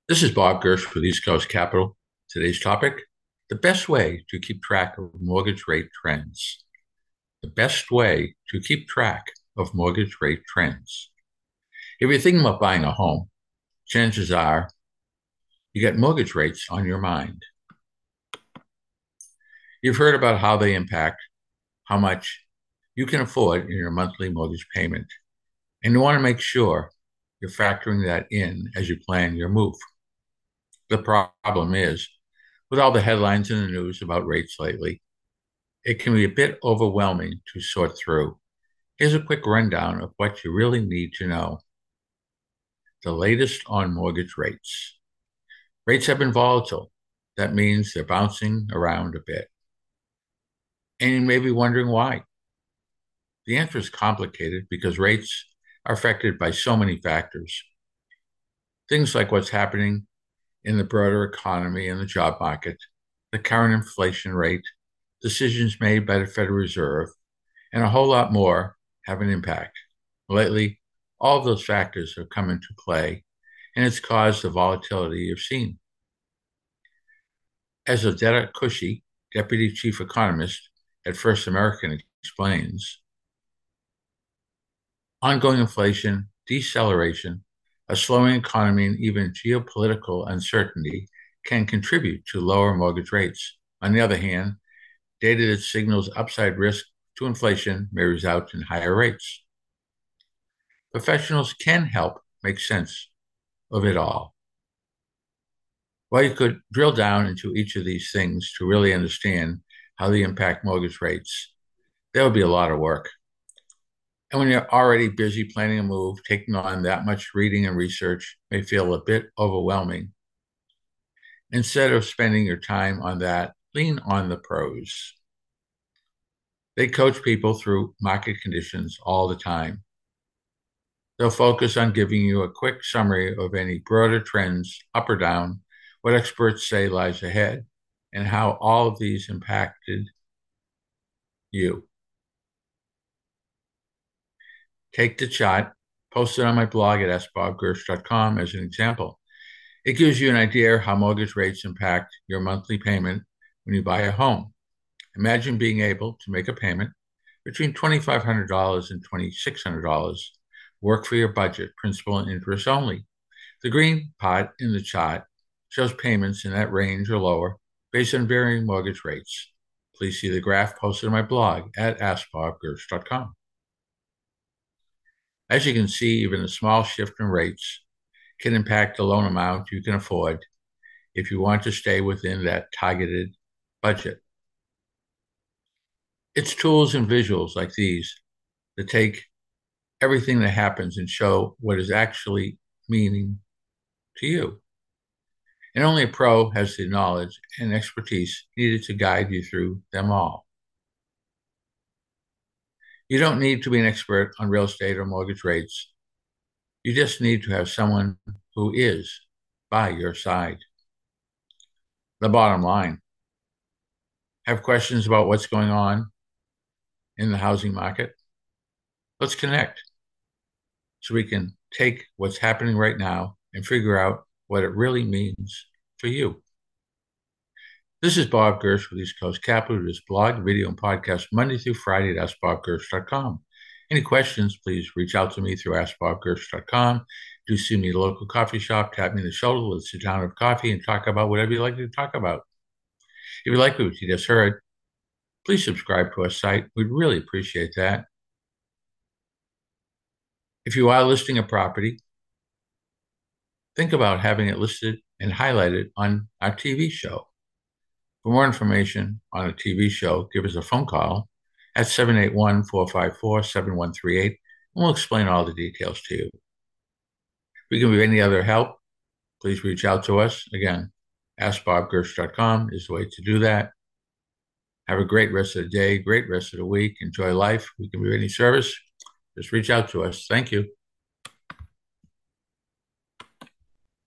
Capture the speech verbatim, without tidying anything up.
This is Bob Gersh with East Coast Capital. Today's topic, the best way to keep track of mortgage rate trends. The best way to keep track of mortgage rate trends. If you're thinking about buying a home, chances are you get mortgage rates on your mind. You've heard about how they impact how much you can afford in your monthly mortgage payment, and you want to make sure you're factoring that in as you plan your move. The problem is, with all the headlines in the news about rates lately, it can be a bit overwhelming to sort through. Here's a quick rundown of what you really need to know. The latest on mortgage rates. Rates have been volatile. That means they're bouncing around a bit. And you may be wondering why. The answer is complicated because rates are affected by so many factors. Things like what's happening in the broader economy and the job market, the current inflation rate, decisions made by the Federal Reserve, and a whole lot more have an impact. Lately, all of those factors have come into play, and it's caused the volatility you've seen. As Odetta Cushy, Deputy Chief Economist at First American, explains, ongoing inflation, deceleration, a slowing economy, and even geopolitical uncertainty can contribute to lower mortgage rates. On the other hand, data that signals upside risk to inflation may result in higher rates. Professionals can help make sense of it all. While you could drill down into each of these things to really understand how they impact mortgage rates, there would be a lot of work. And when you're already busy planning a move, taking on that much reading and research may feel a bit overwhelming. Instead of spending your time on that, lean on the pros. They coach people through market conditions all the time. They'll focus on giving you a quick summary of any broader trends, up or down, what experts say lies ahead, and how all of these impacted you. Take the chart, post it on my blog at s bob gersh dot com as an example. It gives you an idea how mortgage rates impact your monthly payment when you buy a home. Imagine being able to make a payment between two thousand five hundred dollars and two thousand six hundred dollars. Work for your budget, principal and interest only. The green part in the chart shows payments in that range or lower based on varying mortgage rates. Please see the graph posted on my blog at ask bob gersh dot com. As you can see, even a small shift in rates can impact the loan amount you can afford if you want to stay within that targeted budget. It's tools and visuals like these that take everything that happens and show what is actually meaning to you. And only a pro has the knowledge and expertise needed to guide you through them all. You don't need to be an expert on real estate or mortgage rates. You just need to have someone who is by your side. The bottom line, have questions about what's going on in the housing market? Let's connect so we can take what's happening right now and figure out what it really means for you. This is Bob Gersh with East Coast Capital. This blog, video, and podcast Monday through Friday at ask bob gersh dot com. Any questions, please reach out to me through ask bob gersh dot com. Do see me at a local coffee shop, tap me in the shoulder, let's sit down, have coffee, and talk about whatever you'd like to talk about. If you like what you just heard, please subscribe to our site. We'd really appreciate that. If you are listing a property, think about having it listed and highlighted on our T V show. For more information on a T V show, give us a phone call at seven eight one, four five four, seven one three eight, and we'll explain all the details to you. If we can be of any other help, please reach out to us. Again, ask bob gersh dot com is the way to do that. Have a great rest of the day, great rest of the week. Enjoy life. We can be of any service. Just reach out to us. Thank you.